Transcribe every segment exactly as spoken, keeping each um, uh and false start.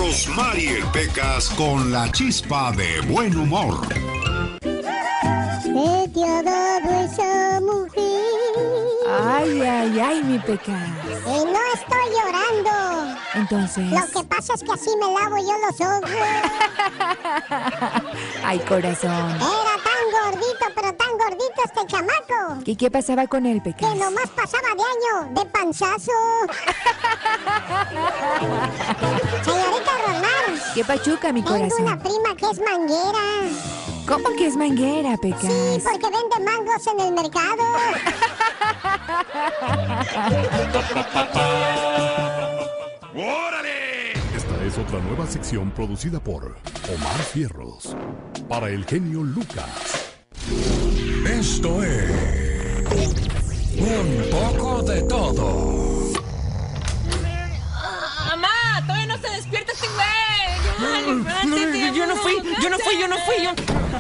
Rosmarie Pecas con la chispa de buen humor. ¿Qué te ha dado esa mujer? Ay, ay, ay, mi Pecas. Y no estoy llorando. Entonces... Lo que pasa es que así me lavo yo los ojos. Ay, corazón. Era tan gordito, pero tan gordito este chamaco. ¿Y qué pasaba con él, Pecas? Que nomás pasaba de año, de panzazo. Señorita Rosmar. ¿Qué pachuca, mi Tengo corazón? una prima que es manguera. ¿Cómo que es manguera, Pecas? Sí, porque vende mangos en el mercado. ¡Órale! Esta es otra nueva sección producida por Omar Fierros para el genio Lucas. Esto es un poco de todo. ¡Mamá! ¡Todavía no se despierta este güey! No, no, yo no fui, yo no fui, yo no fui, yo...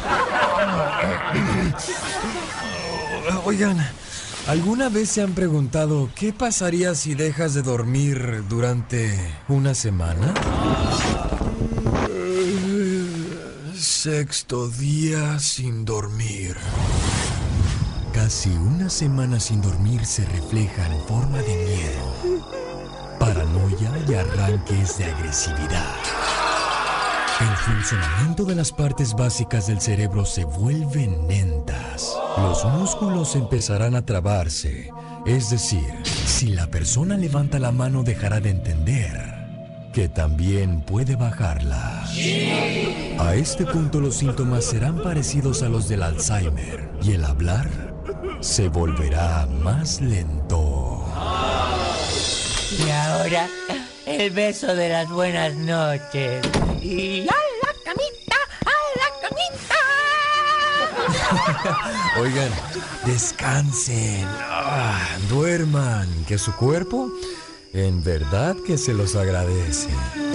Oigan, ¿alguna vez se han preguntado qué pasaría si dejas de dormir durante una semana? Sexto día sin dormir. Casi una semana sin dormir se refleja en forma de miedo, paranoia y arranques de agresividad. El funcionamiento de las partes básicas del cerebro se vuelven lentas. Los músculos empezarán a trabarse. Es decir, si la persona levanta la mano dejará de entender que también puede bajarla. A este punto los síntomas serán parecidos a los del Alzheimer y el hablar se volverá más lento. Y ahora, el beso de las buenas noches. Y... ¡a la camita! ¡A la camita! Oigan, descansen, ah, duerman, que su cuerpo en verdad que se los agradece.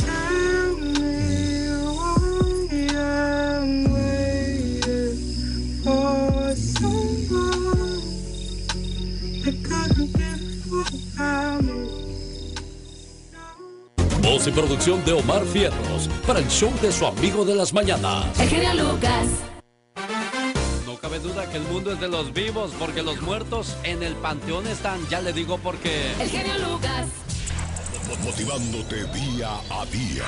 Voz y producción de Omar Fierros para el show de su amigo de las mañanas. El genio Lucas. No cabe duda que el mundo es de los vivos, porque los muertos en el panteón están. Ya le digo por qué. El genio Lucas. Motivándote día a día.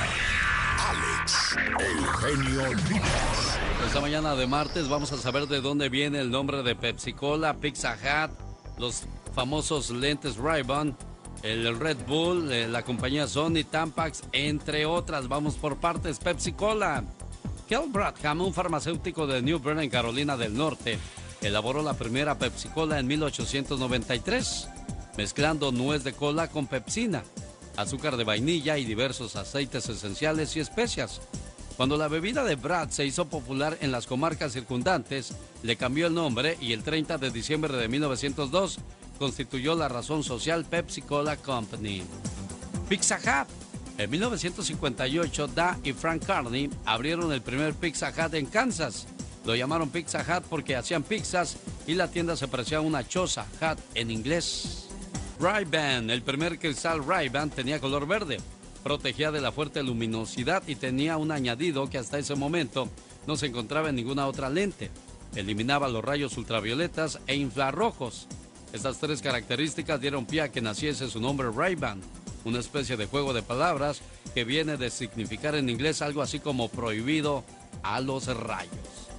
Alex, el genio Lucas. Esta mañana de martes vamos a saber de dónde viene el nombre de Pepsi-Cola, Pizza Hut, los famosos lentes Ray-Ban, el Red Bull, la compañía Sony, Tampax, entre otras. Vamos por partes. Pepsi-Cola. Kel Bradham, un farmacéutico de New Bern, en Carolina del Norte, elaboró la primera Pepsi-Cola en mil ochocientos noventa y tres, mezclando nuez de cola con pepsina, azúcar de vainilla y diversos aceites esenciales y especias. Cuando la bebida de Brad se hizo popular en las comarcas circundantes, le cambió el nombre y el treinta de diciembre de mil novecientos dos constituyó la razón social Pepsi-Cola Company. Pizza Hut. En mil novecientos cincuenta y ocho, Da y Frank Carney abrieron el primer Pizza Hut en Kansas. Lo llamaron Pizza Hut porque hacían pizzas y la tienda se parecía a una choza, hut en inglés. Ray-Ban. El primer cristal Ray-Ban tenía color verde, protegía de la fuerte luminosidad y tenía un añadido que hasta ese momento no se encontraba en ninguna otra lente. Eliminaba los rayos ultravioletas e infrarrojos. Estas tres características dieron pie a que naciese su nombre Ray-Ban, una especie de juego de palabras que viene de significar en inglés algo así como prohibido a los rayos.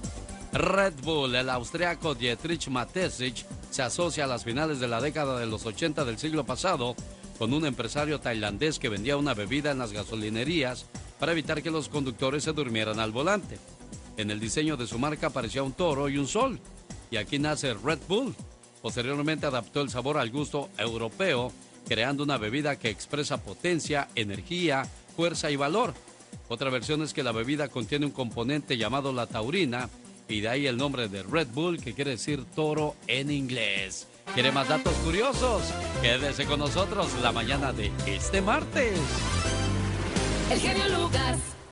Red Bull. El austriaco Dietrich Mateschitz se asocia a las finales de la década de los ochenta del siglo pasado con un empresario tailandés que vendía una bebida en las gasolinerías para evitar que los conductores se durmieran al volante. En el diseño de su marca aparecía un toro y un sol, y aquí nace Red Bull. Posteriormente adaptó el sabor al gusto europeo, creando una bebida que expresa potencia, energía, fuerza y valor. Otra versión es que la bebida contiene un componente llamado la taurina, y de ahí el nombre de Red Bull, que quiere decir toro en inglés. ¿Quiere más datos curiosos? Quédese con nosotros la mañana de este martes. El genio Lucas.